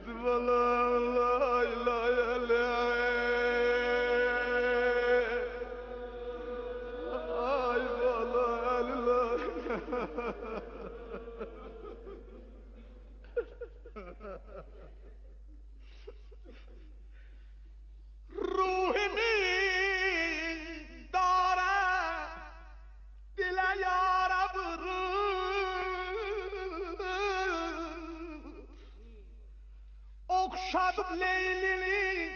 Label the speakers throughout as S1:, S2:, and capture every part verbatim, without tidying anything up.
S1: Okşadım Leyla'nı,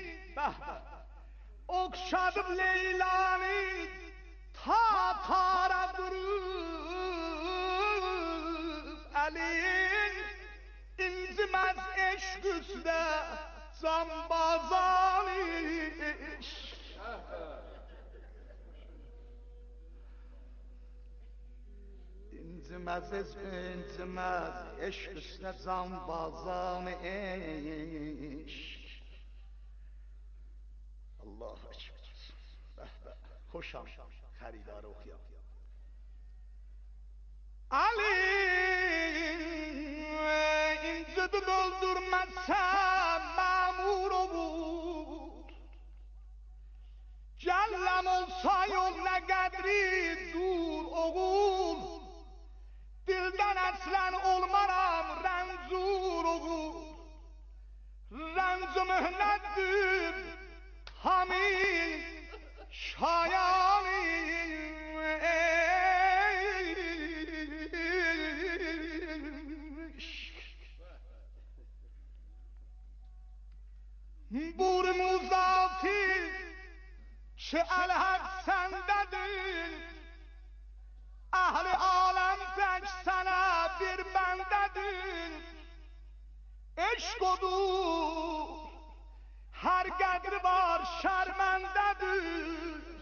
S1: okşadım Leyla'nı, ta taradır elin, incimez eşk üstüne cambazan iş. İncimez, incimez eşk üstüne cambazan iş. Allah ekber. Hoşam, xəridarı oxuyam. Ali incidi öldürmezsem memur olur. Cellem olsa yol ne kadri dur oğul. Dilden əslen olmaram rəncur oğul. Rənc mühnətdir Hamid şayani bur muzati çi elhaq sendedir ahli alem tek sana bir bendedir eşk odur her qədri var şərməndedir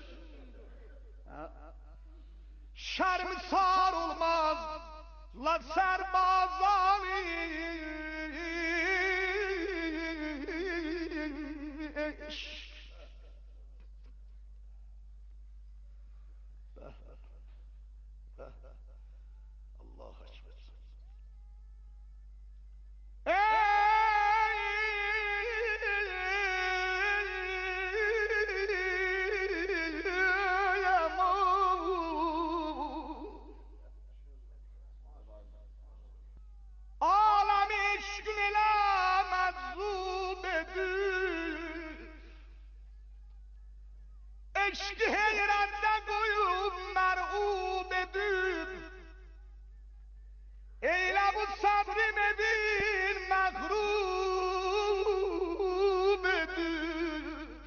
S1: şərmisar olmaz la sərbazani Allah ekber. Alem eşkün ile meczub edir eşki heyrette koyup mer'ub edir eyle bu sabrim edin mağrub edir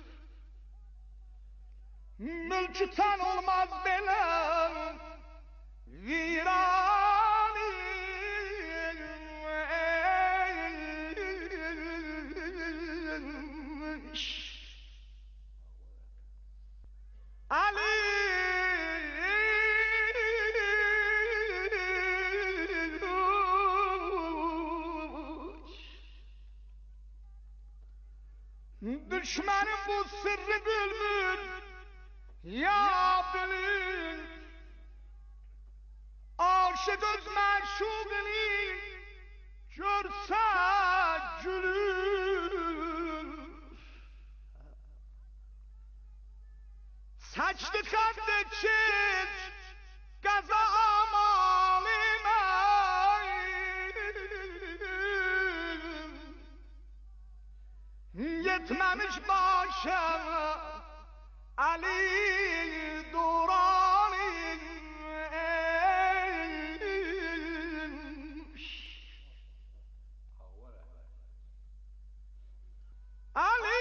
S1: mülkü tan olmaz belen virani Ali düşmanım bu sırrı bülbül ya bilin aşık öz meşhubini görse gülür saçlı kandı çift gaza amalime yetmemiş başa Ali Duran'ın Ali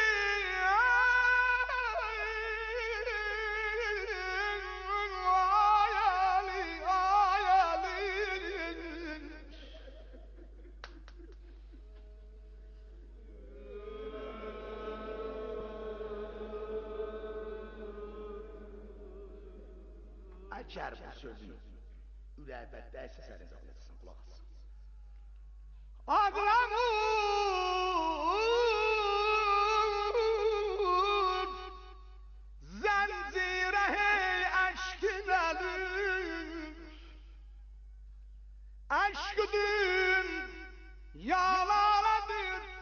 S1: Əgər bu sözü ürəkbətdə əsəsəniz anlatsın, qulaq asın. Ağlamur zəncirə hey əşkin əlir Əşküdün yalaladır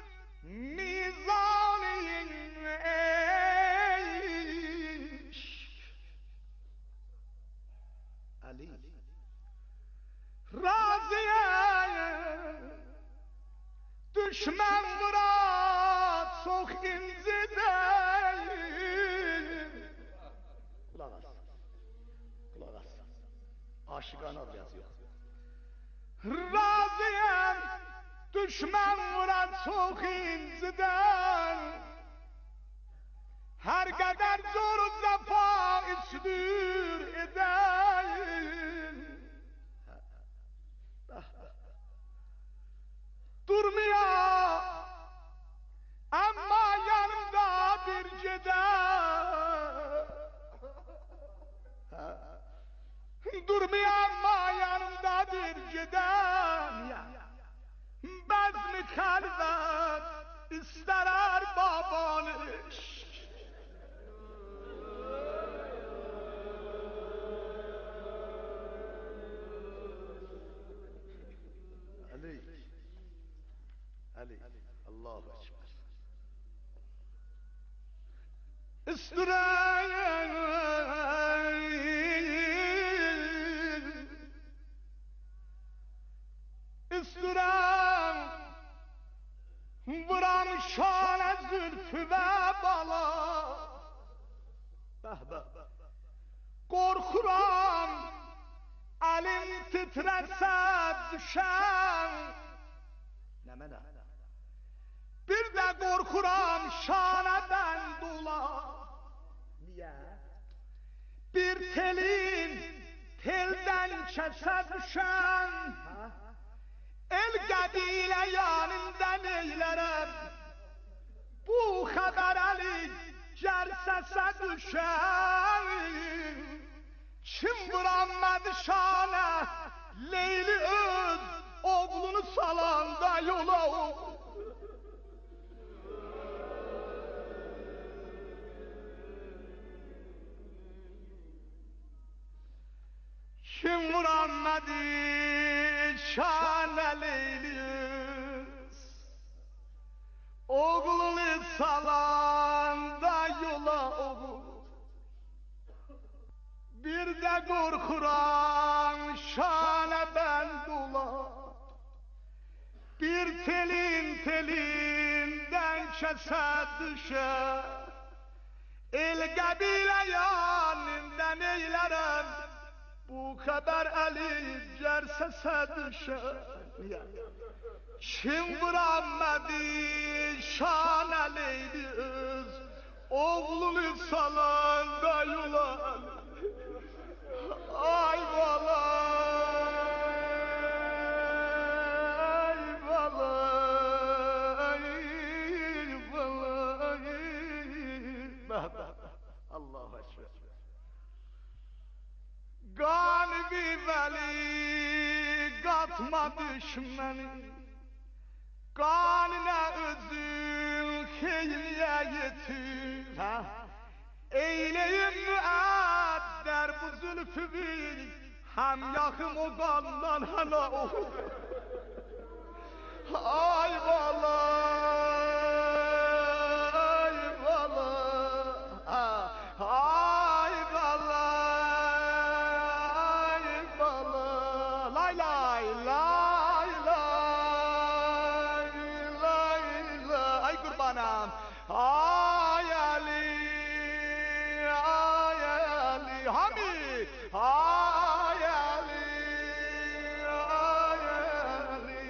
S1: razıyım düşman murat çok inciden. Kulak as, kulak as. Aşıkana yazıyor. Razıyım düşman murat çok inciden. Her kadar zor cefa üstür edeyim. Durmuyor ama yanımda bir geder. Durmuyor ama yanımda bir geder. Bezmi kalbet ister babanış. Ali, Ali, Allahu Ekber. İstirayim, istirayim, vuram şana zülfü ve bala. Korkuram, elim titrese düşen. Nemene? Bir de korkuram şana ben dula. Niye? Bir telin telden kese düşen. El kabile yanından eylerim. Bu haber Ali gersese düşen. Kim vuranmadı şana Leyli öz oğlunu salanda yola. Kim vuranmadı şana Leyli öz oğlunu salanda yola oğul. Bir de korkuran şana ben dula. Bir telin telinden kese düşer. El kabile yanından eylerim. Bu kadar Ali gersese düşer. Kim vuranmadı şana Leyli öz oğlunu salanda yola. Ay valay, valay, valay. Allahu Ekber. Galibi veli katma düşmeni. Kanına özül heyliye yetir. Eyleyim müedder bu zülfü bil. Hem yakım o kandan hala o. Ay valay, ay valay. Ay valay, ay valay. Lay lay lay lay lay lay. Ay kurbanım. Ay Ali. Ay Ali, Hami, ay Ali, ay Ali.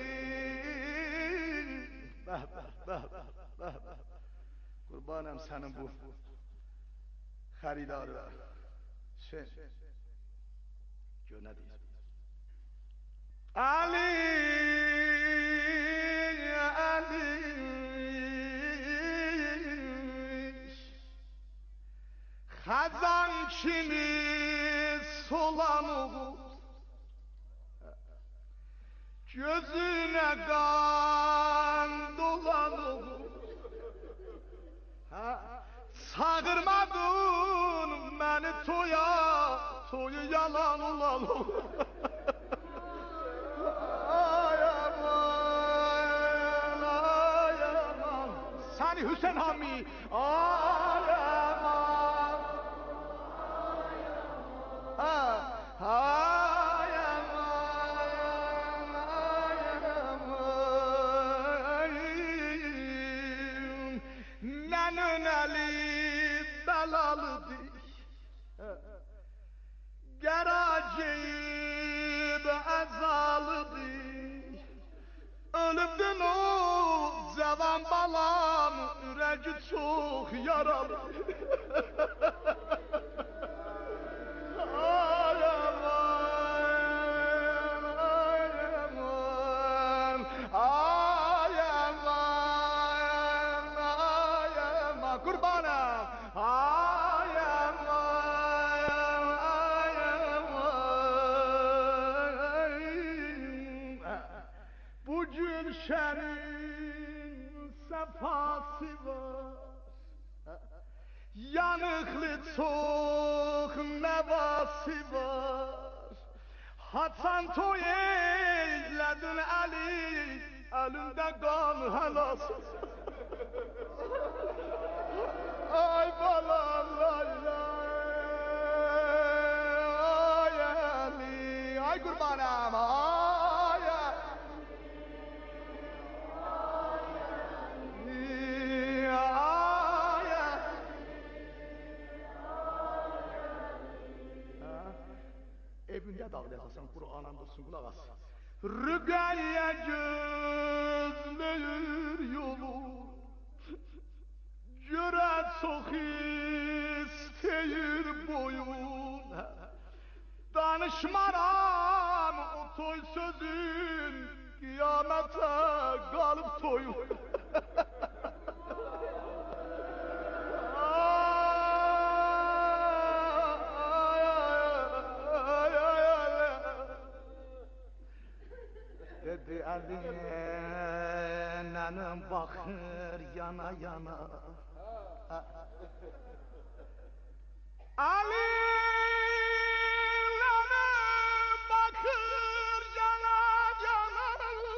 S1: Bah, bah, bah, bah, bah. Kurbanım senin bu haridarı. Sen, gör ne diyor? Ali, Ali. Hazan kimi solan olur. Gözüne kan dolan olur. Sağırmadın beni toya, toyu yalan olan olur. Ay aman, ay aman. Sani Hüseyin Hami, ay aman. Ha, ha. Aman balam ürəci çox yaralı. Ay aman, ay aman, ay aman, ay aman, qurbanım. Ay aman, ay aman. Bu gülşənin səfası var, yanıqlı çox nəvası var. Haçan toy eyledin əli, əlində qan həlasız. Ay balam, ay ay, ay əli, ay qurbanım, ay evinde dağlayasan Kur'an'ın dursun kulak as. Rüqayyə gözləyir yolu, görə çox istəyir boyun. Danışmaram o toy sözün, qiyamətə qalıb toyun. Dedi Əlinənim baxır yana yana. Əlinənim baxır yana yana.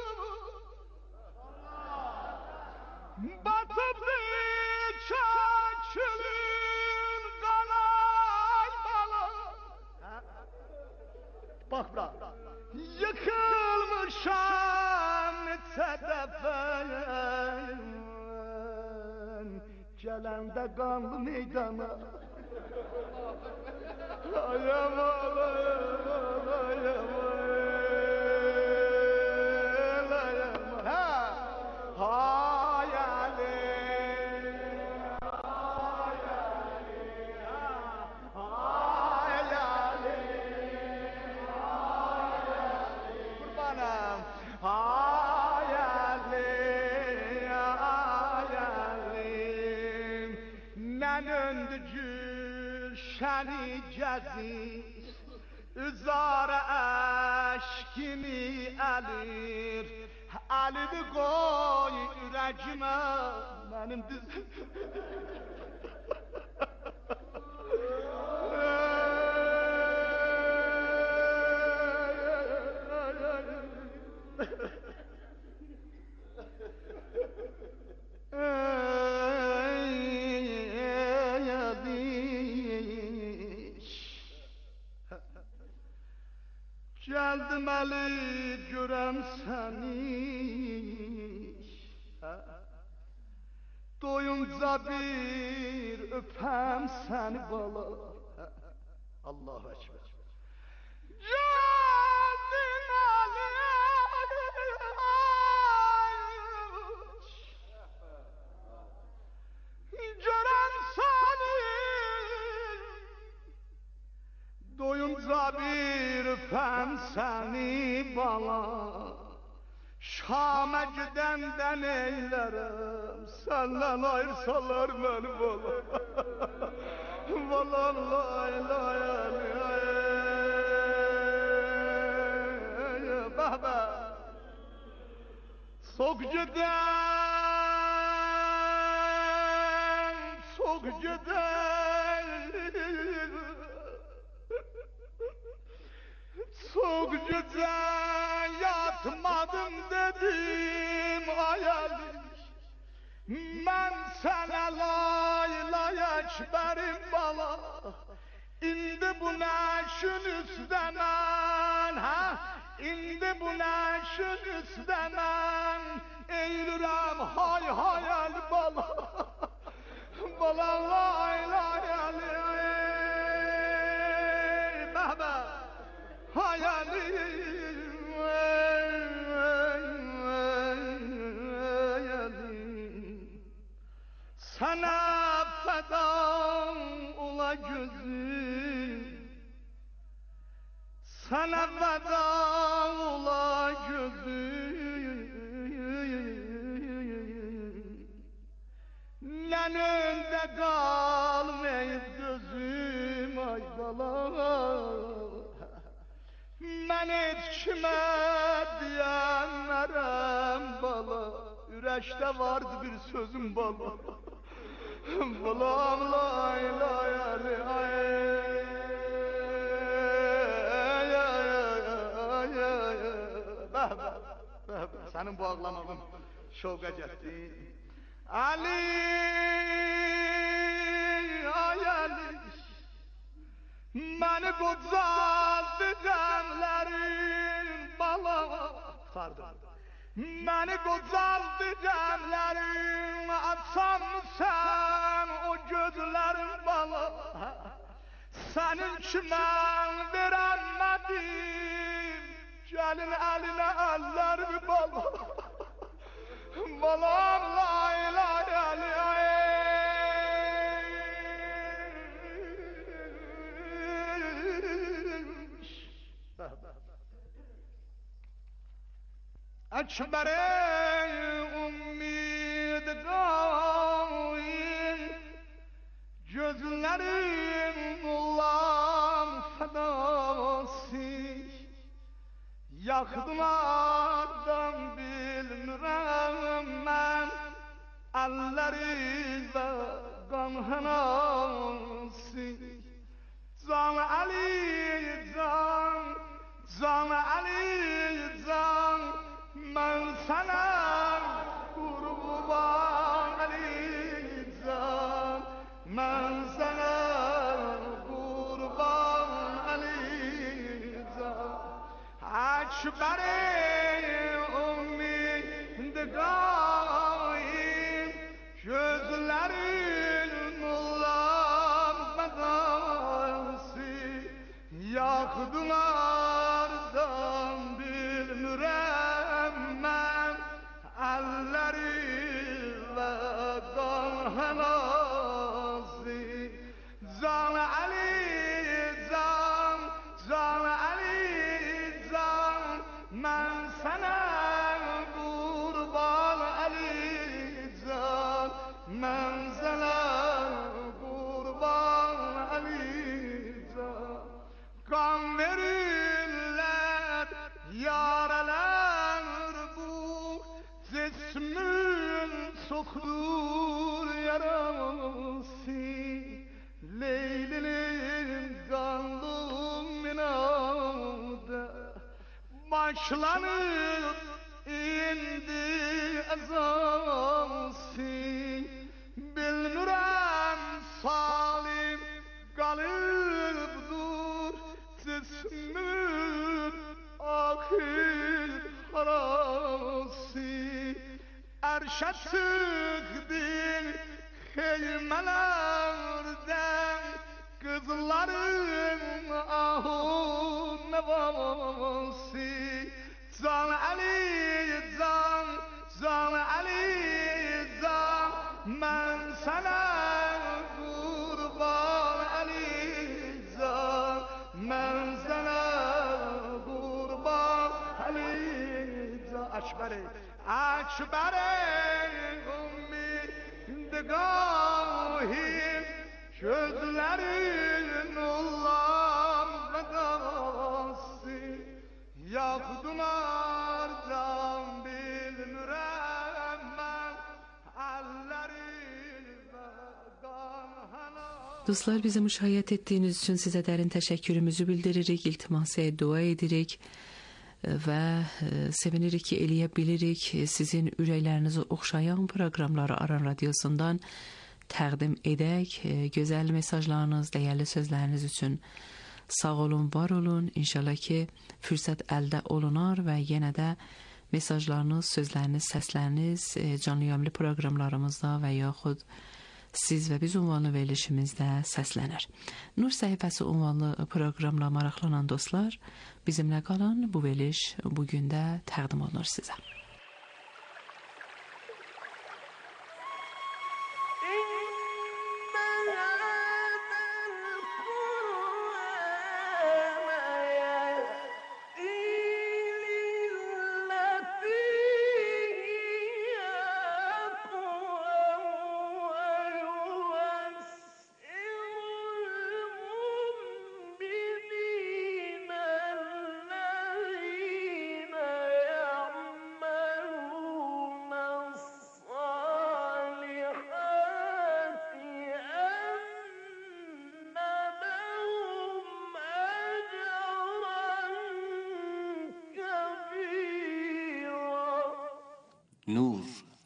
S1: Batıbdı çəkilin qalay bala. Bak bura. Yıkılmışam tədəfən, gələndə qanlı meydana. Ay aman, ay aman, ay aman, ay aman. Hay Ali, hay Ali, hay Ali. Ay Ali, ay Ali, nənündü gülşəni gəzir, üzarə əşkini əlir, əlini qoy ürəcimə mənim düz... Geldim Ali görəm səni, doyunca bir öpəm səni bala. Allahu Ekber. Geldim Ali, görəm səni, doyunca bir öpəm səni bala. Şam'a gidəndən eylərəm, səndən ayırsalar məni bala. Bala lay lay lay. Baba çok giden, çok giden, çok giden yatmadım dedim hayalim. Ben sana lay lay ekberim bala. İndi bu neşin üstəmən, ha? İndi bu neşin üstəmən, eylürəm hay hay el bala. Bala lay lay el, baba, hay el, sana feda ola gözüm, sana feda ola gözüm, nen önde kalmayıp gözüm ay bala. Mən heç kimə deyənlərəm bala, ürəkdə vardı bir sözüm bala. Balam lay lay ali ay, ay ay ay ay. Bəh bəh bəh bəh, sənin bu ağlamağın şovqa getdi. Ali ay Ali, məni qocaldı qəmlərin bala. Pardon. Məni qocaldı qəmlərin, açsan sən o gözlərin bala. Sənin ki mən verənmədim, gəlin əlinə əllərimi bala. Balam lay lay ali ay. Ekber-i ummidgâhin, gözlerin ulan fedası. Yakdılardan bilmirəm mən, əlləri və qan hənası. Can Ali can, can Ali can, mən sənə qurban Ali can, mən sənə qurban Ali can. Ekber-i ummidgâhin, gözlerin ulan fedası. Yakdılardan bilmirəm mən, əlləri və qan hənası. Can Ali can, can Ali can, mən sənə qurban Ali can, mən sənə qurban Ali can. Qan verirlər yaralar bu, cismin çoxdur yarası. Leylinin qanlı minadı başlanıb indi əzası. Bilmirəm salim qalıbdır cismin axir harası. Ərşə çıxdın xeymələrdən, qızların ahun nəvası. Can Ali can, can Ali can, mən sənə qurban Ali can, mən sənə qurban Ali can. Ekber-i, Ekber-i ummidgâhin, gözlerin ulan fedası. Yakdılar can bilmirəm mən, əlləri və qan hənası.
S2: Dostlar, bizi müşahidə etdiyiniz üçün sizə dərin təşəkkürümüzü bildiririk, iltimasa dua edirik və sevinirik ki, eləyə bilirik sizin ürəklərinizi oxşayan proqramları Aran Radiosundan təqdim edək. Gözəl mesajlarınız, dəyərli sözləriniz üçün sağ olun, var olun. İnşallah ki, fürsət əldə olunar və yenə də mesajlarınız, sözləriniz, səsləriniz canlı yayımlı proqramlarımızda və yaxud siz və biz ünvanlı verilişimizdə səslənər. Nur səhifəsi ünvanlı proqramla maraqlanan dostlar, bizimlə qalan bu veriliş bugün də təqdim olunur sizə.
S3: İn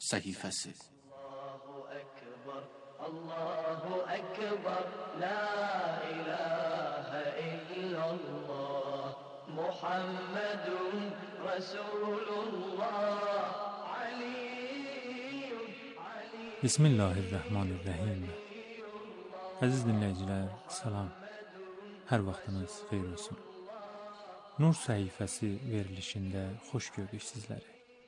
S3: səhifəsi.
S4: Allahu Ekber, Allahu Ekber, La ilahe illallah, Muhammedun Resulullah, Aliyyun, Aliyyun.
S5: Bismillahirrahmanirrahim. Əziz dinləyicilər, salam. Hər vaxtınız xeyir olsun. Nur səhifəsi verilişində xoş gördük sizləri.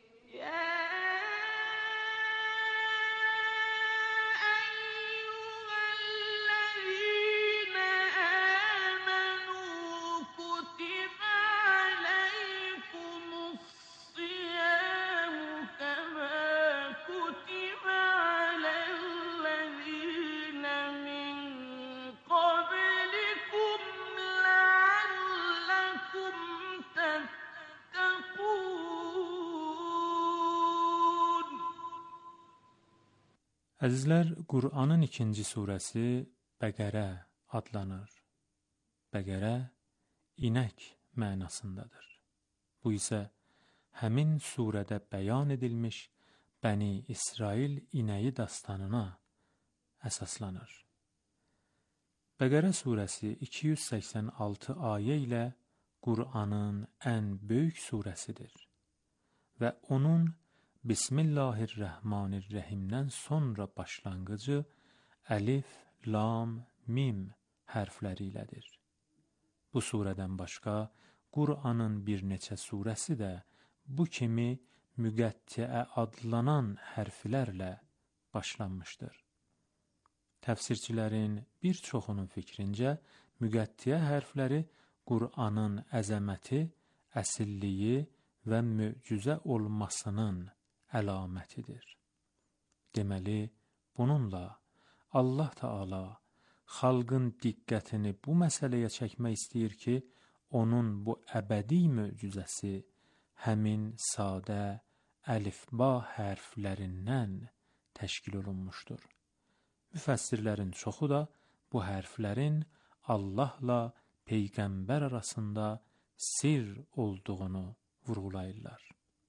S5: Əzizlər, Qur'anın ikinci surəsi Bəqərə adlanır. Bəqərə, inək mənasındadır. Bu isə həmin surədə bəyan edilmiş Bəni İsrail inəyi dastanına əsaslanır. Bəqərə surəsi iki yüz səksən altı ayə ilə Qur'anın ən böyük surəsidir və onun Bismillahirrahmanirrahimdən sonra başlanğıcı əlif, lam, mim hərfləri ilədir. Bu surədən başqa Qur'anın bir neçə surəsi də bu kimi müqəttiə adlanan hərflərlə başlanmışdır. Təfsirçilərin bir çoxunun fikrincə müqəttiə hərfləri Qur'anın əzəməti, əsilliyi və möcüzə olmasının əlamətidir. Deməli, bununla Allah Taala xalqın diqqətini bu məsələyə çəkmək istəyir ki, onun bu əbədi möcüzəsi həmin sadə əlifba hərflərindən təşkil olunmuşdur. Müfəssirlərin çoxu da bu hərflərin Allahla Peyğəmbər arasında sirr olduğunu vurğulayırlar.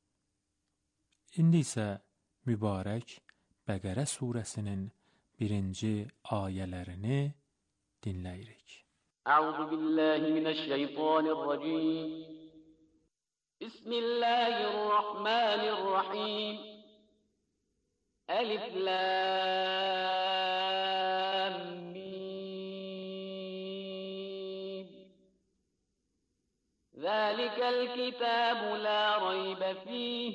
S5: İndi isə mübarək Bəqərə surəsinin birinci ayələrini dinləyirik.
S6: Əuzu billahi minəşşeytanirracim. Bismillahirrahmanirrahim. Əlif lam mim. Zəlikəl kitabu la rayba fih.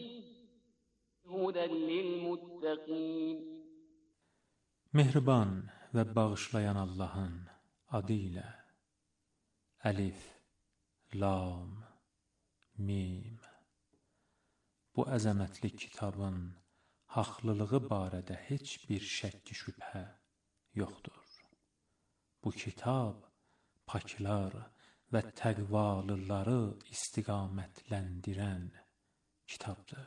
S5: Mehriban və bağışlayan Allahın adı ilə əlif, lam, mim. Bu əzəmətli kitabın haqlılığı barədə heç bir şəkki şübhə yoxdur. Bu kitab paklar və təqvalıları istiqamətləndirən kitabdır.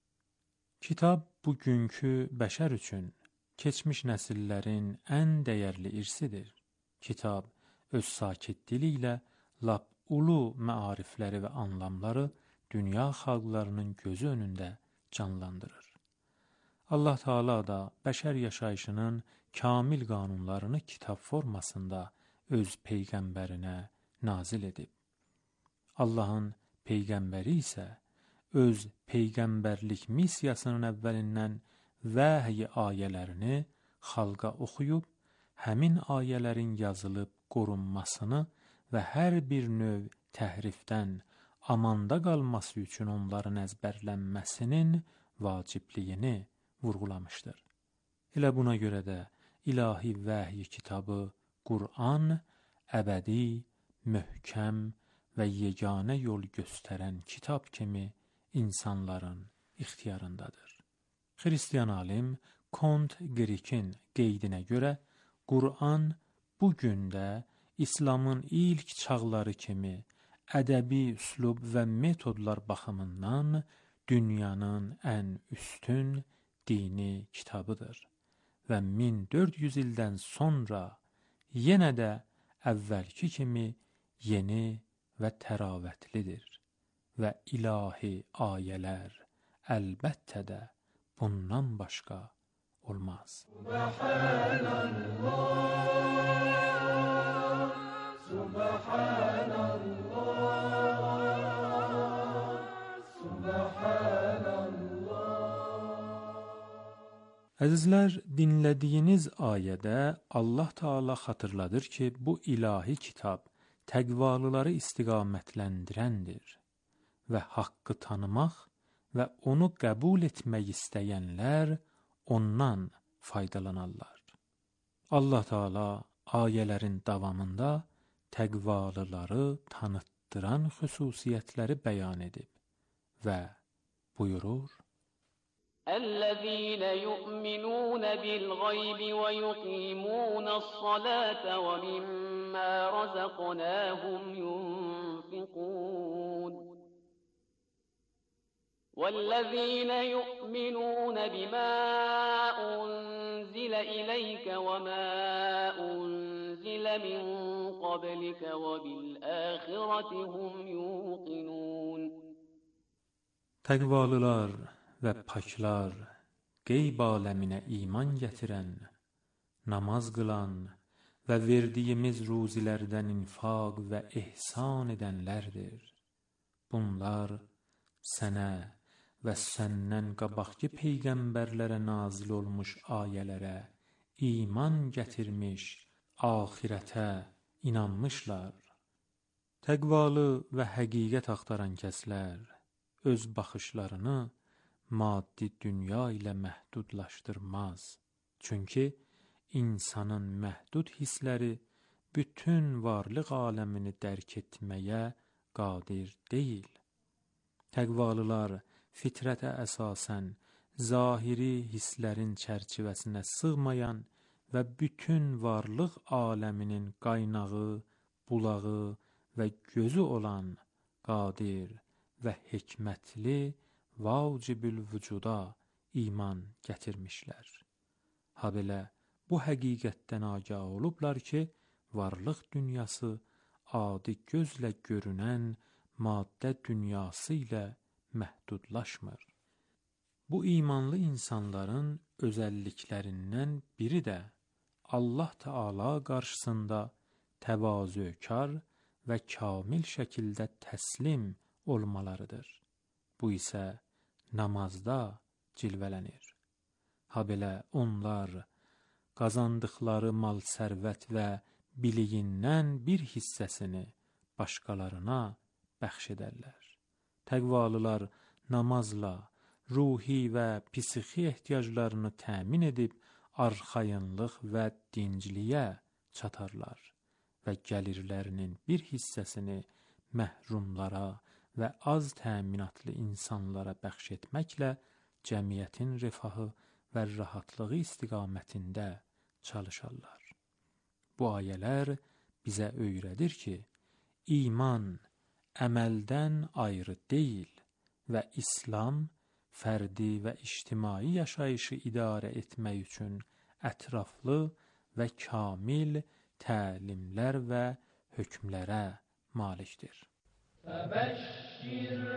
S5: Kitab bugünkü bəşər üçün keçmiş nəsillərin ən dəyərli irsidir. Kitab öz sakit dili ilə lap ulu məarifləri və anlamları dünya xalqlarının gözü önündə canlandırır. Allah Taala da bəşər yaşayışının kamil qanunlarını kitab formasında öz peyğəmbərinə nazil edib. Allahın peyğəmbəri isə öz peyğəmbərlik missiyasının əvvəlindən vəhy ayələrini xalqa oxuyub, həmin ayələrin yazılıb qorunmasını və hər bir növ təhrifdən amanda qalması üçün onların əzbərlənməsinin vacibliyini vurğulamışdır. Elə buna görə də ilahi vəhy kitabı Qur'an əbədi, möhkəm və yeganə yol göstərən kitab kimi insanların ixtiyarındadır. Xristiyan alim Kont Grikin qeydinə görə Qur'an bu gündə İslamın ilk çağları kimi ədəbi üslub və metodlar baxımından dünyanın ən üstün dini kitabıdır və min dörd yüz ildən sonra yenə də əvvəlki kimi yeni və təravətlidir və ilahi ayələr əlbəttə də bundan başqa olmaz. Əzizlər, dinlədiyiniz ayədə Allah Teala xatırladır ki, bu ilahi kitab təqvalıları istiqamətləndirəndir və haqqı tanımaq və onu qəbul etmək istəyənlər ondan faydalanarlar. Allah Teala ayələrin davamında təqvalıları tanıtdıran xüsusiyyətləri bəyan edib və buyurur:
S6: الذين يؤمنون بالغيب ويقيمون الصلاة ومما رزقناهم ينفقون والذين يؤمنون بما أنزل إليك وما أنزل من قبلك وبالآخرة هم يوقنون.
S5: Təqvalılar və paklar, qeyb aləminə iman gətirən, namaz qılan və verdiyimiz ruzilərdən infaq və ihsan edənlərdir. Bunlar sənə və səndən qabaqki peyğəmbərlərə nazil olmuş ayələrə iman gətirmiş, axirətə inanmışlar. Təqvalı və həqiqət axtaran kəslər öz baxışlarını maddi dünya ilə məhdudlaşdırmaz. Çünki insanın məhdud hissləri bütün varlıq aləmini dərk etməyə qadir deyil. Təqvalılar fitrətə əsasən zahiri hisslərin çərçivəsinə sığmayan və bütün varlıq aləminin qaynağı, bulağı və gözü olan qadir və hikmətli vacibül vücuda iman gətirmişlər. Habelə bu həqiqətdən agah olublar ki, varlıq dünyası adi gözlə görünən maddə dünyası ilə məhdudlaşmır. Bu imanlı insanların özəlliklərindən biri də Allah Teala qarşısında təvazökar və kamil şəkildə təslim olmalarıdır. Bu isə namazda cilvələnir. Habelə onlar qazandıqları mal sərvət və biliyindən bir hissəsini başqalarına bəxş edərlər. Təqvalılar namazla ruhi və psixi ehtiyaclarını təmin edib arxayınlıq və dincliyə çatarlar və gəlirlərinin bir hissəsini məhrumlara və az təminatlı insanlara bəxş etməklə cəmiyyətin rifahı və rahatlığı istiqamətində çalışarlar. Bu ayələr bizə öyrədir ki, iman əməldən ayrı deyil və İslam fərdi və ictimai yaşayışı idarə etmək üçün ətraflı və kamil təlimlər və hökmlərə malikdir.
S4: فبشر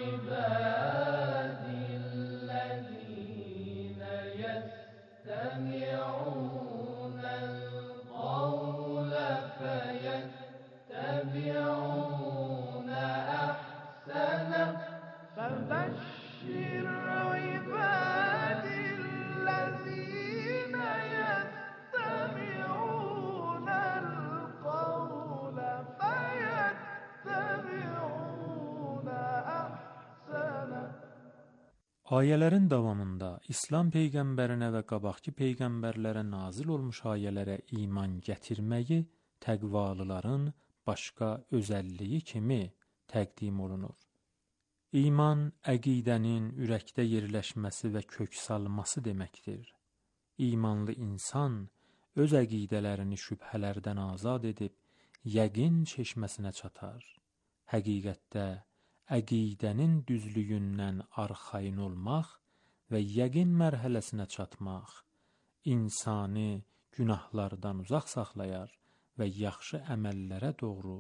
S4: عبادي الذين يستمعون القول فيتبعون أحسنه فبشر عبادي الذين يستمعون القول فيتبعون أحسنه.
S5: Ayələrin davamında İslam peyğəmbərinə və qabaqki peyğəmbərlərə nazil olmuş ayələrə iman gətirməyi təqvalıların başqa özəlliyi kimi təqdim olunur. İman, əqidənin ürəkdə yerləşməsi və kök salması deməkdir. İmanlı insan öz əqidələrini şübhələrdən azad edib, yəqin çeşməsinə çatar. Həqiqətdə, əqidənin düzlüyündən arxayın olmaq və yəqin mərhələsinə çatmaq, insanı günahlardan uzaq saxlayar və yaxşı əməllərə doğru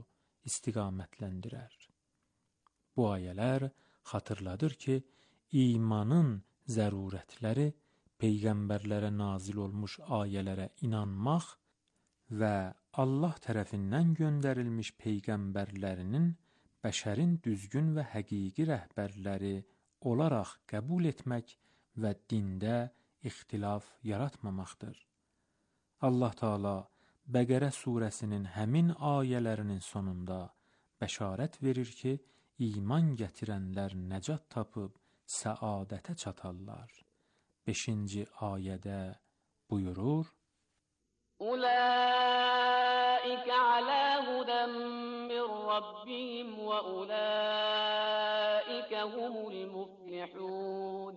S5: istiqamətləndirər. Bu ayələr xatırladır ki, imanın zərurətləri, peyğəmbərlərə nazil olmuş ayələrə inanmaq və Allah tərəfindən göndərilmiş peyğəmbərlərinin bəşərin düzgün və həqiqi rəhbərləri olaraq qəbul etmək və dində ixtilaf yaratmamaqdır. Allah Taala Bəqərə surəsinin həmin ayələrinin sonunda bəşarət verir ki, iman gətirənlər nəcat tapıb səadətə çatarlar. beşinci ayədə buyurur:
S6: Ulaika ala hudan min rabbihim və ulaika humul muflihun.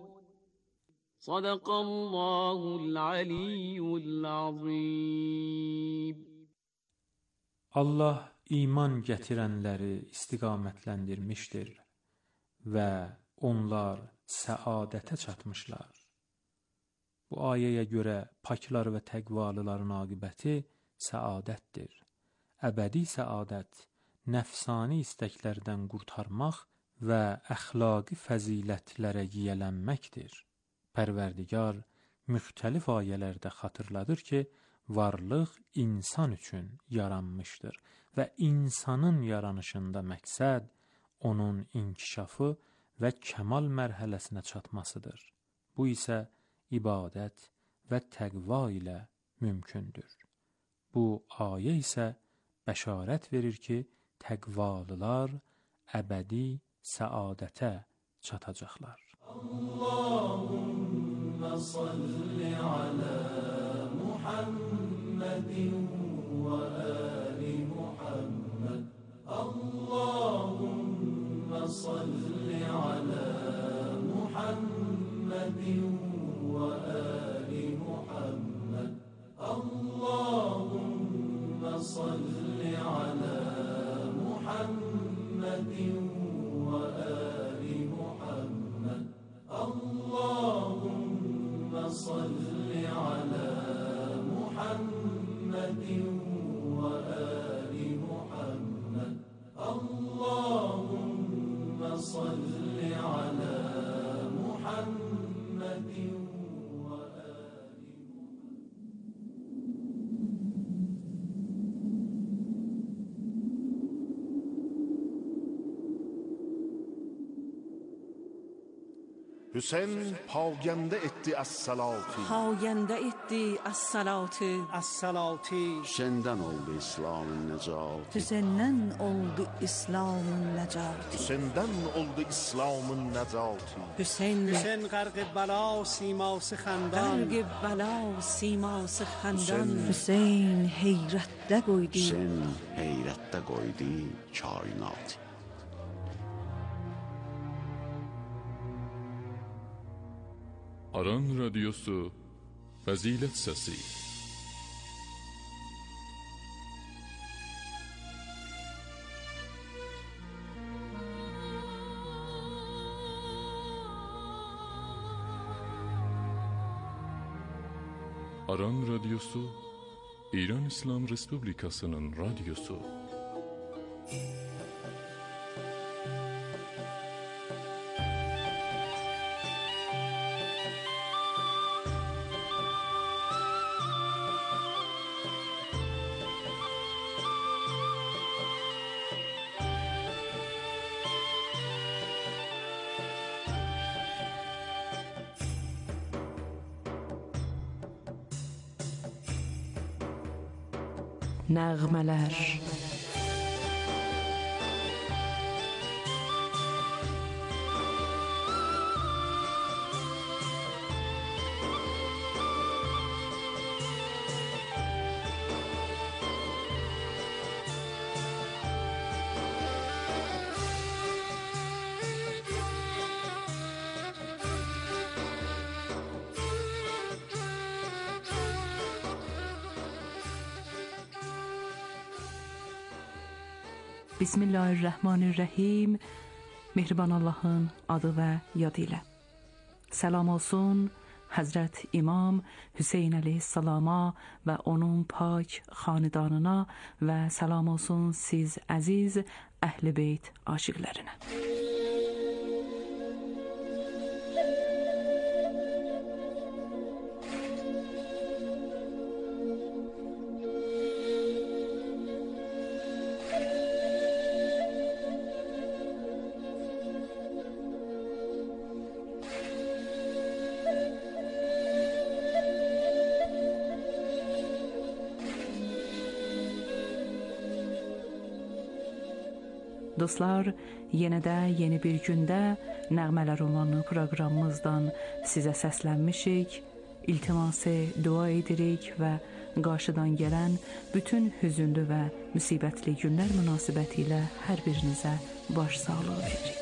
S6: Sadaqallahul aliyyul azim.
S5: Allah iman gətirənləri istiqamətləndirmişdir və onlar səadətə çatmışlar. Bu ayəyə görə paklar və təqvalıların aqibəti səadətdir. Əbədi səadət, nəfsani istəklərdən qurtarmaq və əxlaqi fəzilətlərə yiyələnməkdir. Pərverdigar müxtəlif ayələrdə xatırladır ki, varlıq insan üçün yaranmışdır və insanın yaranışında məqsəd onun inkişafı və kəmal mərhələsinə çatmasıdır. Bu isə ibadət və təqva ilə mümkündür. Bu ayə isə bəşarət verir ki, təqvalılar əbədi səadətə çatacaqlar. Allahümme salli ala Muhammedin və ali Muhammed. Allahümme salli ala Muhammedin və ali Muhammed. Allahümme salli ala Muhammedin və ali Muhammed. Allahümme salli ala Muhammedin və ali Muhammed. Allahümme salli ala Muhammedin və ali
S3: Hüseyin pagende etti as-salati.
S7: Pagende etti as-salati.
S8: As-salati.
S3: Hüseyin'den oldu İslam'ın necati.
S7: Hüseyin'den oldu İslam'ın necati.
S3: Hüseyin'den oldu İslam'ın necati.
S7: Hüseyin
S8: Hüseyin garg bala siması xandan.
S7: Garg bala siması xandan. Hüseyin heyrətdə qoydu.
S3: Hüseyin heyrətdə qoydu kainatı.
S9: Aran Radyosu Fazilet Sesi. Aran Radyosu İran İslam Respublikası'nın radyosu.
S2: Nəğmələr. Bismillahirrahmanirrahim. Mehriban Allah'ın adı ve yadıyla. Selam olsun Hazret İmam Hüseyin aleyhisselama ve onun pak xanidanına ve selam olsun siz aziz Əhl-i Beyt aşıqlarına. Dostlar, yenə də yeni bir gündə Nəğmələr Romanı proqramımızdan sizə səslənmişik. İltiması dua edirik və qarşıdan gələn bütün hüzünlü və müsibətli günlər münasibətilə hər birinizə başsağlığı veririk.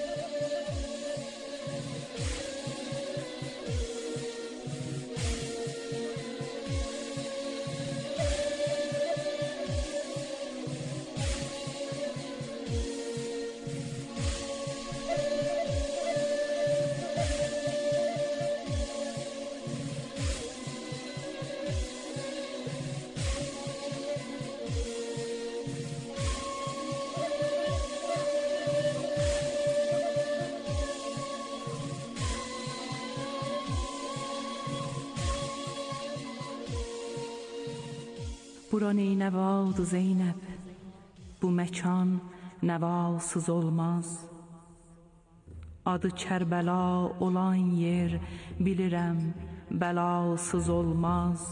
S2: Bura neynəvadı Zeynəb, bu məkan nəvasız olmaz. Adı Kərbəla olan yer bilirəm, bəlasız olmaz.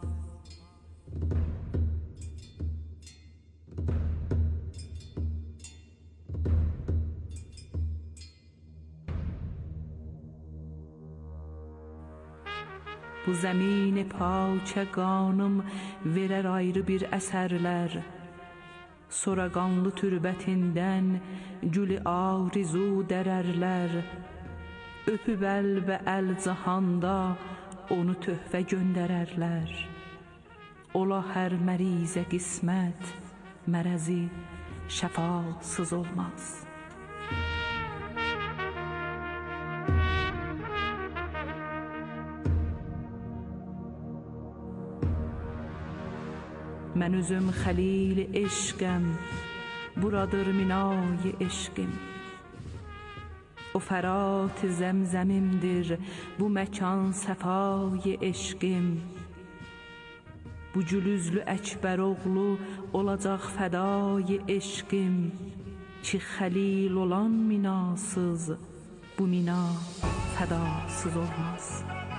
S2: Bu zəmin pakə qanım verər ayrı bir əsərlər. Sonra qanlı türbətindən gülü arizu dərərlər. Öpüb əl və əl cahanda onu töhfə göndərərlər. Ola hər mərizə qismət, mərəzi şəfasız olmaz. Mən özüm xəlil eşqəm, buradır minay eşqim. O fərat zəmzəmimdir, bu məkan səfay eşqim. Bu cülüzlü Əkbər oğlu olacaq fədai eşqim. Ki xəlil olan minasız, bu mina fədasız olmaz.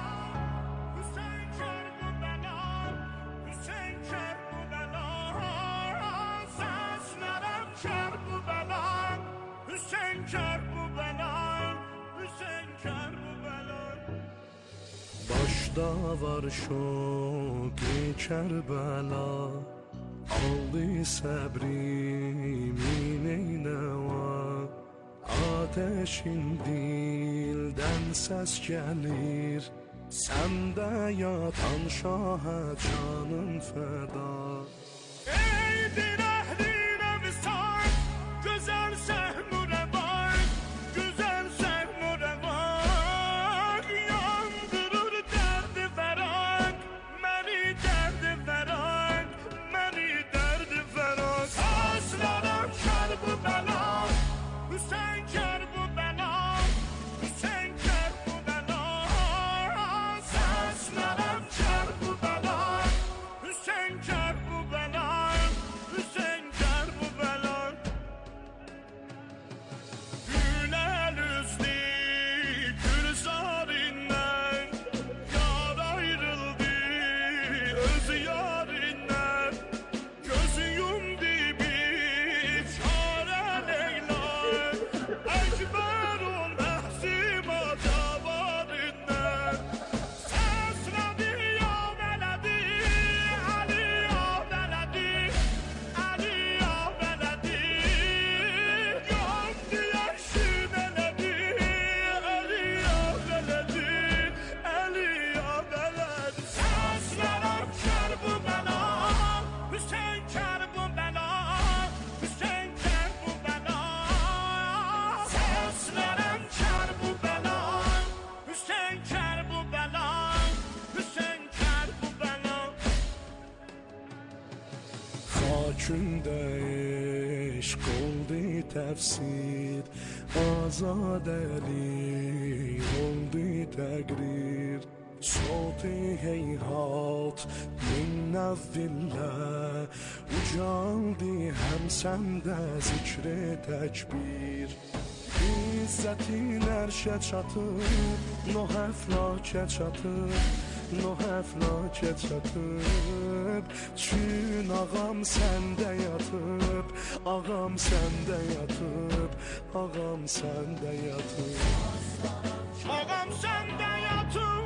S10: Başda var şoqi Kərbəla, aldı səbrimi neynəva. Ateşin dildən səs gəlir, səndə yatan şahə canın fəda. Eydir əhlinə misal, gözəl səhmürə var, gözəl səhmürə var. Yandırır dərdi fəraq, məni dərdi fəraq, məni dərdi fəraq. Saçlarım kər bu bəla, Hüseyin kər bu bəla, Hüseyin kər bu bəla. Saçlarım kər bu bəla, Hüseyin kər bu bəla, Hüseyin kər bu bəla. Güləl üzdü Gülzarindən, yar ayrıldı öz yarindən. Gözü yumdu bir çare Leyla, Əkbərun məhsima cavarindən. Səslədi ya vələdi, Əli ya vələdi, Əli ya vələdi. Yandı yaşın elədi, Əli ya vələdi, Əli ya vələdi. Səslərəm kər bu bəla, Hüseyin kər bu bəla, Hüseyin kər bu bəla. Səslərəm kər bu bəla, Hüseyin kər bu bəla, Hüseyin kər bu bəla. Xakündə eşq oldu təfsir, azadəli oldu təqrir. Soti heyhat min nəvvillə, ucaldı həm səndə zikr-i təkbir. İzzətin ərşə çatır, noh əflakə çatır,
S11: no əflakə çatıb. Çün ağam səndə yatıb, ağam səndə yatıb, ağam səndə yatıb.
S10: Ağam səndə yatıb.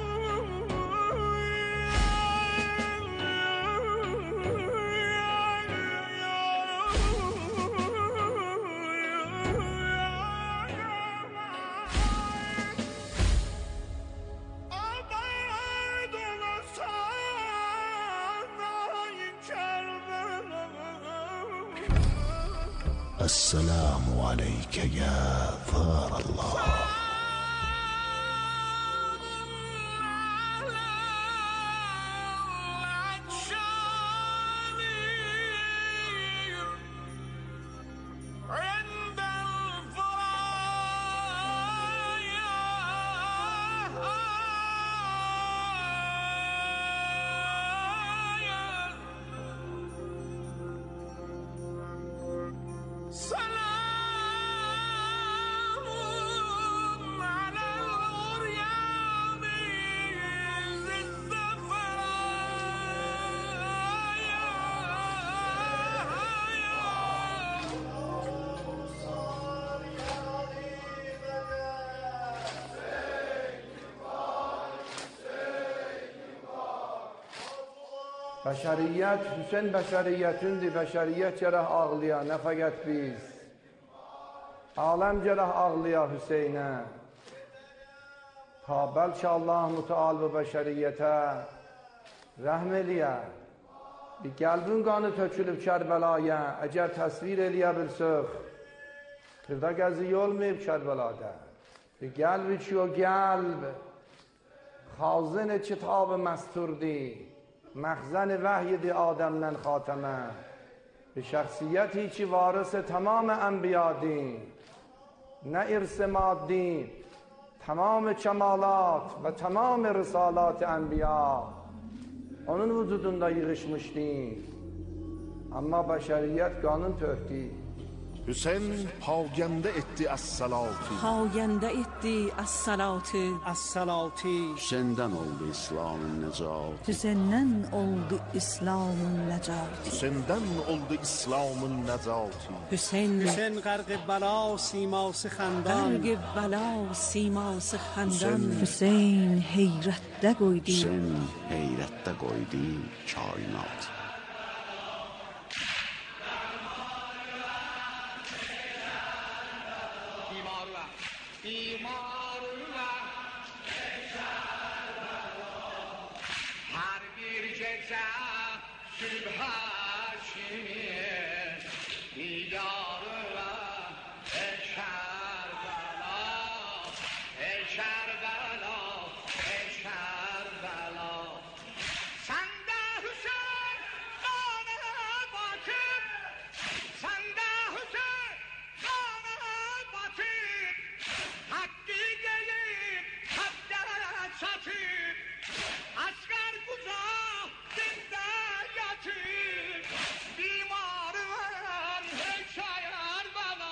S3: السلام عليك يا ثار الله.
S1: Bəşəriyyət, Hüseyn bəşəriyyətindir, bəşəriyyət gərək ağlıya, nə fəqət biz. Aləm gərək ağlıya Hüseynə. Ta bəlkə Allah müteal bu bəşəriyyətə rəhm eləyə. Bir qəlbin qanı tökülüb Kərbəlaya, əgər təsvir eləyə bilsək, xırda gəzi olmayıb Kərbəlada. Bir qəlbi ki o qəlb, xazin kitab məsturdi. مخزن وحی آدمden خاتمه به شخصیتی که وارث تمام انبیا دین نه ارث مادی تمام کمالات و تمام رسالات انبیا onun vücudunda yığışmışdı ama beşeriyet kanun tökdü.
S3: Hüseyn pagəndə etdi əs-salati.
S7: Pagəndə etdi əs-salati.
S8: Əs-salati.
S3: Hüseyndən oldu İslamın nəcatı.
S7: Hüseyndən oldu İslamın nəcatı.
S3: Hüseyndən oldu İslamın nəcatı.
S7: Hüseyn
S8: Hüseyn qərq bəla siması xəndan.
S7: qərq bəla siması xəndan. Hüseyn heyrətdə qoydu.
S3: Hüseyn heyrətdə qoydu kainat.
S10: Her bir gece sübhaşimi diyarına eşer bela, eşer bela, eşer bela. Sen de Hüseyin bana bakıp, sen de Hüseyin bana bakıp, hakkı gelip hatta çatıp, asker kucağı dinde yatıp, bimarın hekayar bana.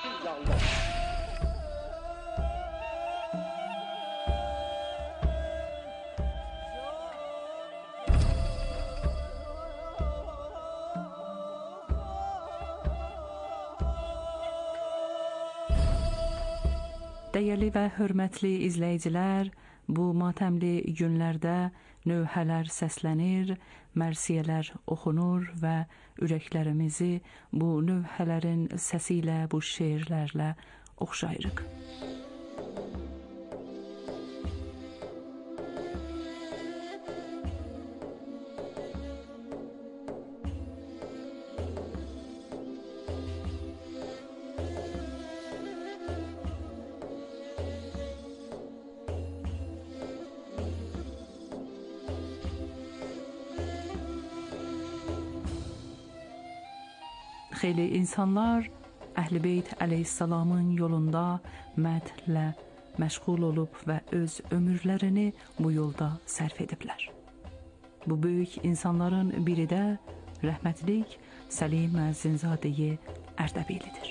S2: Dəyərli və hörmətli izləyicilər, bu matəmli günlərdə növhələr səslənir, mərsiyələr oxunur və ürəklərimizi bu növhələrin səsi ilə, bu şeirlərlə oxşayırıq. Xeyli insanlar Əhl-i Beyt əleyhissalamın yolunda mədhlə məşğul olub və öz ömürlərini bu yolda sərf ediblər. Bu böyük insanların biri də rəhmətlik Səlim Müəzzinzadə Ərdəbilidir.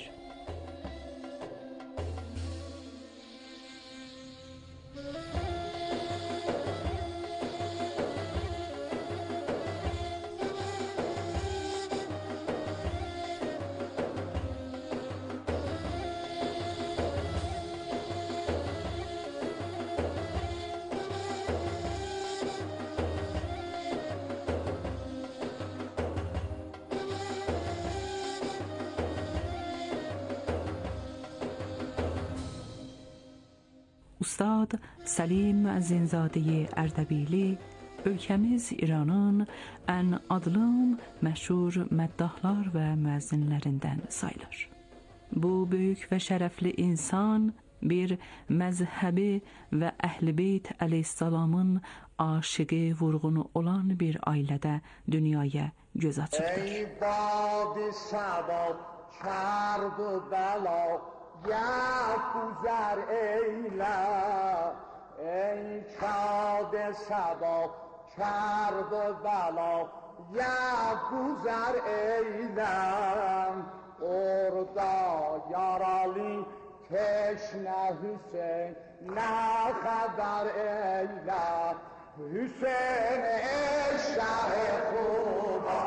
S2: Ustad Səlim Müəzzinzadə Ərdəbili ölkəmiz İranın ən adlım, məşhur məddahlar və müəzzinlərindən sayılır. Bu böyük və şərəfli insan bir məzhəbi və Əhl-i Beyt əleyhissalamın aşıqı, vurğunu olan bir ailədə dünyaya göz açıbdır.
S4: Ey bad-i səba, kərb-ü bəla, ya güzər eylə. Ey kad-i səba, kərb-ü bəla, ya güzər eylə. Orada yaralı teşne Hüseyin, ne kadar eyle. Hüseyin ey şah-ı Kuba,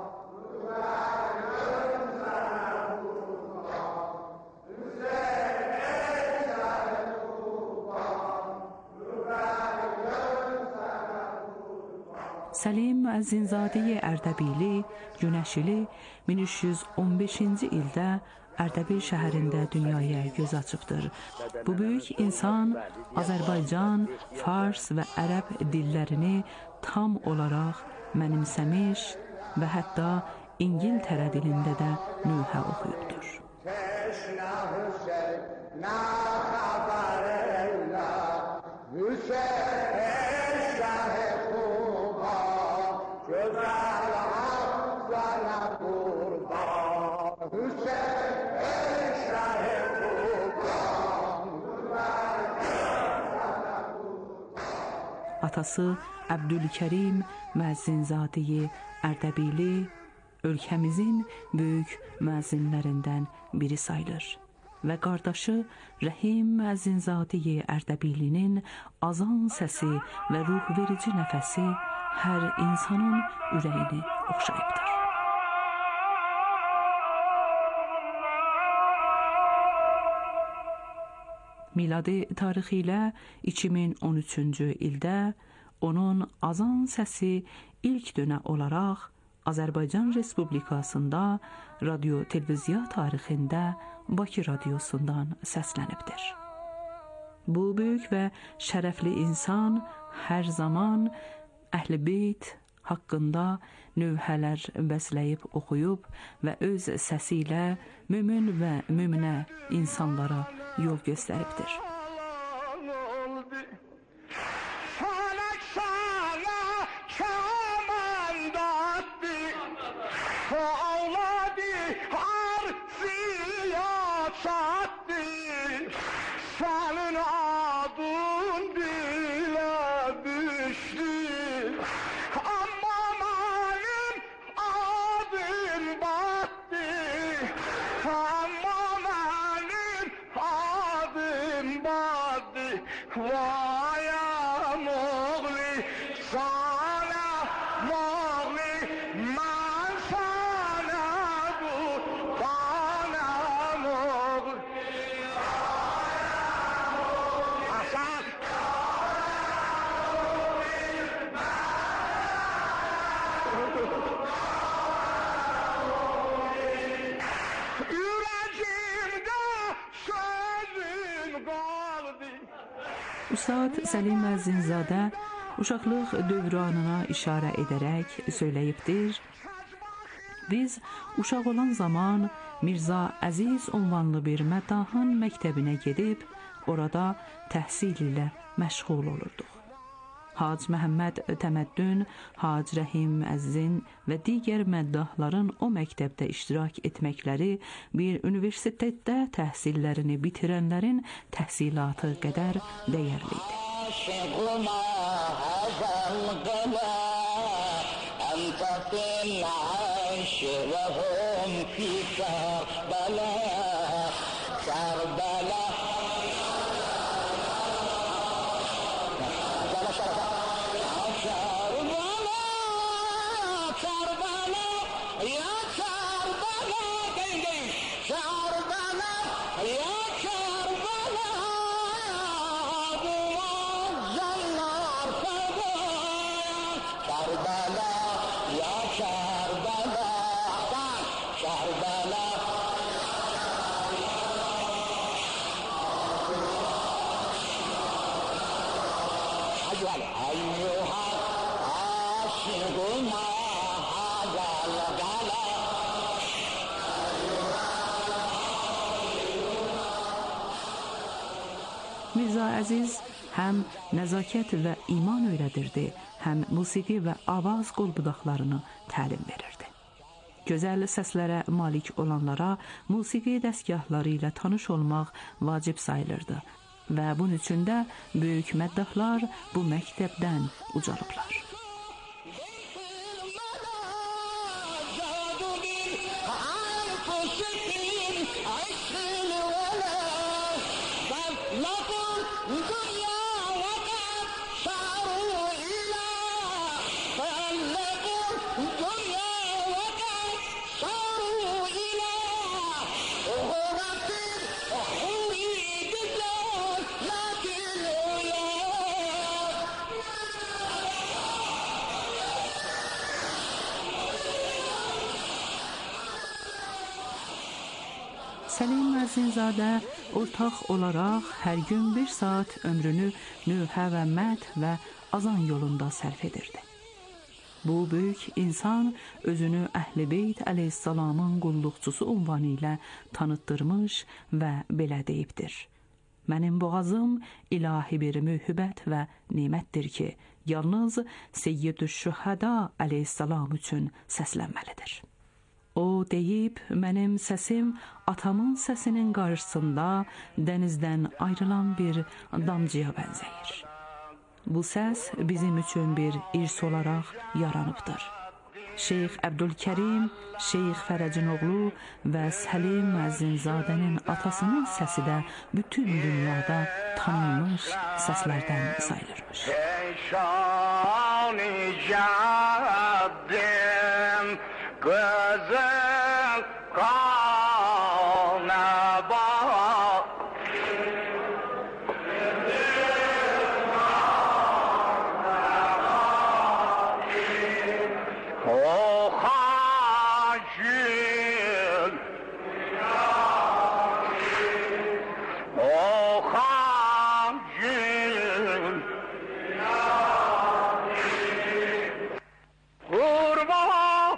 S2: Səlim Müəzzinzadə Ərdəbili Günəşili min üç yüz on beşinci ildə Ərdəbil şəhərində dünyaya göz açıbdır. Bu böyük insan Azərbaycan, Fars və Ərəb dillərini tam olaraq mənimsəmiş və hətta İngiltərə dilində də nühə oxuyubdur.
S4: teşne Hüseyin, ne kadar eyle. Hüseyin ey şah-ı Kuba, güzel Hamza'ya kurban. Hüseyin ey şah-ı Kuba,
S2: Atası Əbdülkərim Müəzzinzadə Ərdəbili ölkəmizin böyük müəzzinlərindən biri sayılır və qardaşı Rəhim Müəzzinzadə Ərdəbilinin azan səsi və ruh verici nəfəsi hər insanın ürəyini oxşayıbdır. Miladi tarixi ilə iki min on üçüncü ildə onun azan səsi ilk dönə olaraq Azərbaycan Respublikasında radio-televiziya tarixində Bakı radiosundan səslənibdir. Bu böyük və şərəfli insan hər zaman Əhl-i Beyt haqqında növhələr bəsləyib oxuyub və öz səsi ilə mömin və möminə insanlara yol göstəribdir. Ustad Səlim Müəzzinzadə uşaqlıq dövranına işarə edərək söyləyibdir. Biz uşaq olan zaman Mirza Əziz unvanlı bir məddahın məktəbinə gedib, orada təhsil ilə məşğul olurduq. Hac Məhəmməd Təməddün, Hac Rəhim Müəzzin və digər məddahların o məktəbdə iştirak etməkləri bir universitetdə təhsillərini bitirənlərin təhsilatı qədər dəyərli idi.
S4: أيها أيها عاشقون هذا الغلا.
S2: Mirza Əziz həm nəzakət və iman öyrədirdi, həm musiqi və avaz qolbudaqlarını təlim verirdi. Gözəl səslərə malik olanlara musiqi dəstgahları ilə tanış olmaq vacib sayılırdı və bunun üçün də böyük məddahlar bu məktəbdən ucalıblar. Səlim Məzinzadə ortaq olaraq hər gün bir saat ömrünü nöhə və məd və azan yolunda sərf edirdi. Bu böyük insan özünü Əhl-i Beyt əleyhissalamın qulluqçusu ünvanı ilə tanıtdırmış və belə deyibdir: Mənim boğazım ilahi bir mühibət və nemətdir ki, yalnız Seyyid-ü-Şühəda əleyhissalam üçün səslənməlidir. O deyib, mənim səsim atamın səsinin qarşısında dənizdən ayrılan bir damcıya bənzəyir. Bu səs bizim üçün bir irs olaraq yaranıbdır. Şeyx Əbdülkərim, Şeyx Fərəcin oğlu və Səlim Məzinzadənin atasının səsi də bütün dünyada tanınmış səslərdən sayılırmış.
S4: Güzel kana bak, o hacil, o hacil, kurban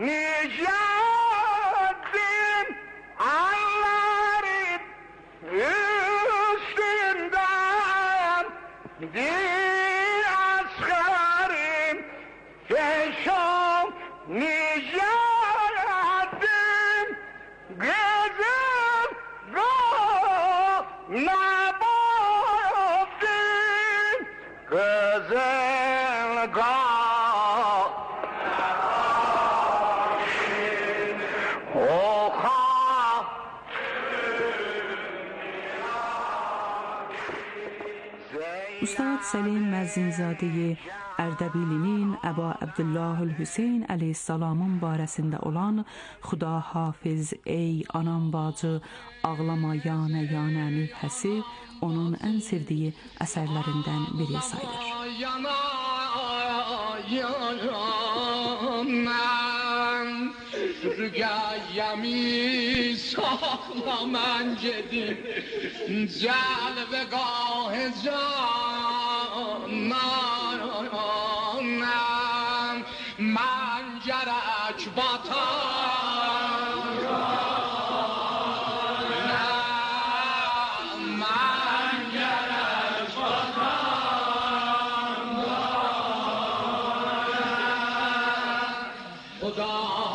S4: nicedim anların üstünden bir askerim yaşam nicedim gözüm gana baktım güzel gana.
S2: Ustad Səlim Məzinzadeyi Ərdəbilinin Əba Əbdüllahül-Hüseyn əleyhissalamın barəsində olan Xuda hafiz ey anam bacı ağlama yanə yanə nübhəsi onun ən sevdiyi əsərlərindən biri sayılır.
S4: Yana yana mən rügayemi sahla mən gedim cəlvegah cananam mən gərək batam mən gərək batam Xuda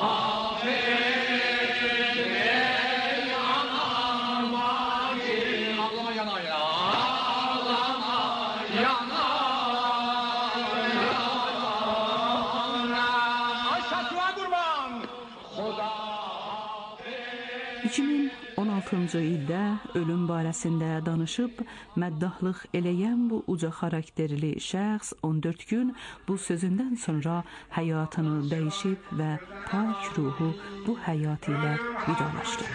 S2: iki min on altıncı ildə ölüm barəsində danışıb məddahlıq eləyən bu uca xarakterli şəxs on dörd gün bu sözündən sonra həyatını dəyişib və pak ruhu bu həyat ilə vidalaşdı.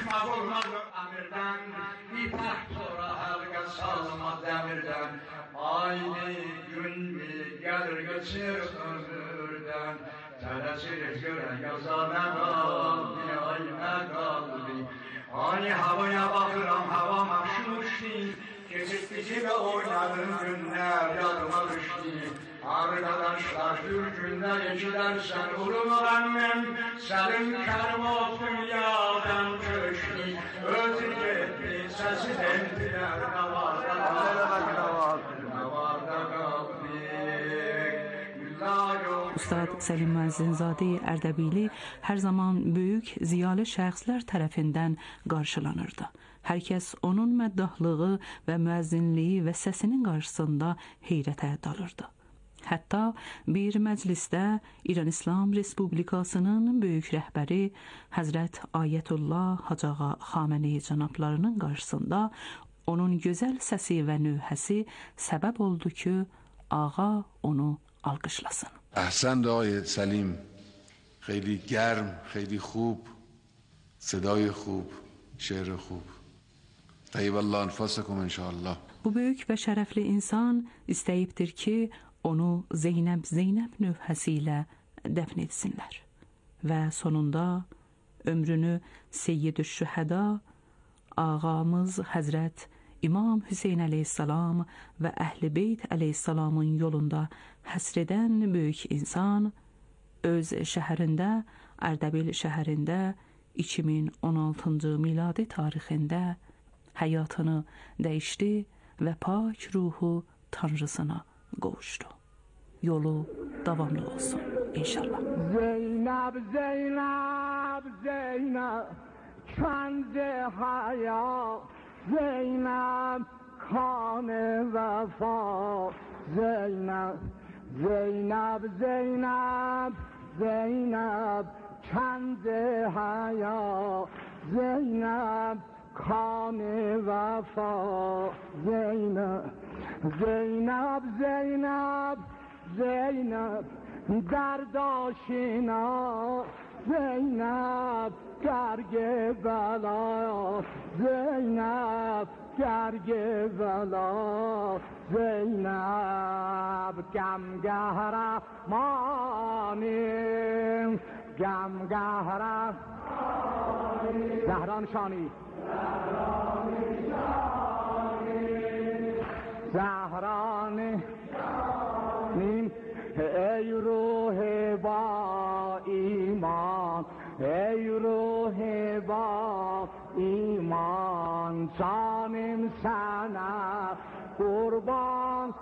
S4: Aynı gün mi gelir geçir ömürden Tələsir görən yazana qalbi, aynə qalbi Ani havaya baxıram, hava məxşuşdi Geçip bizi ve oynadın günler yadıma düştü. Arkadaşlar Türk'ünde geçilersen ulum annem senin kervat dünyadan köştü. Ötü gitti sesi dendiler ne var da kaldık, ne var da kaldık.
S2: Ustad Səlim Müəzzinzadə Ərdəbili hər zaman böyük ziyalı şəxslər tərəfindən qarşılanırdı. Hər kəs onun məddahlığı və müəzzinliyi və səsinin qarşısında heyrətə dalırdı. Hətta bir məclisdə İran İslam Respublikasının böyük rəhbəri Həzrət Ayətullah Hacıağa Xameneyi cənablarının qarşısında onun gözəl səsi və nöhəsi səbəb oldu ki, ağa onu alqışlasın.
S12: احسنت آقای سلیم، خیلی گرم، خیلی خوب، صدای خوب، شعر خوب. طیب الله انفاسکم انشاءالله.
S2: Bu böyük və şərəfli insan istəyibdir ki, onu Zeynəb Zeynəb növhəsi ilə dəfn etsinlər və sonunda ömrünü Seyyid-ü Şühəda ağamız Həzrət İmam Hüseyn əleyhissalam və Əhl-i Beyt əleyhissalamın yolunda həsr edən böyük insan öz şəhərində, Ərdəbil şəhərində iki min on altıncı miladi tarixində həyatını dəyişdi və pak ruhu Tanrısına qovuşdu. Yolu davamlı olsun inşallah.
S13: Zeynəb, Zeynəb, Zeynəb, kənd-i həyat, Zeynəb, kan-ı vəfa, Zeynəb, Zeynəb, Zeynəb, Zeynəb, kənd-i həyat, Zeynəb, kan-ı vəfa, Zeynəb, Zeynəb, Zeynəb, Zeynəb, dərdaşina, Zeynəb, gərgi bəla, Zeynəb, gərgi bəla, Zeynəb, gəm qəhrəmanim, gəm qəhrəmanim, Zəhran Şani, Zəhrani, ey ruhi ba iman, ey ruhi ba iman, canım sana kurban.